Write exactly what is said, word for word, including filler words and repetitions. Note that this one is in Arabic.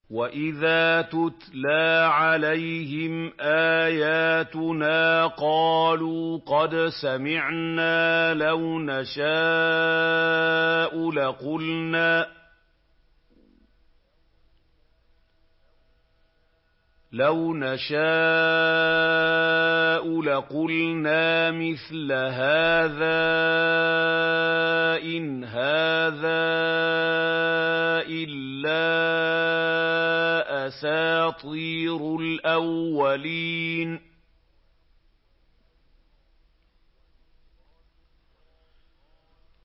وَإِذَا تُتْلَىٰ عَلَيْهِمْ آيَاتُنَا قَالُوا قَدْ سَمِعْنَا لَوْ نَشَاءُ لَقُلْنَا لَوْ نَشَاءُ لَقُلْنَا مِثْلَ هَٰذَا ۚ إِنْ هَٰذَا إِلَّا أَسَاطِيرُ الْأَوَّلِينَ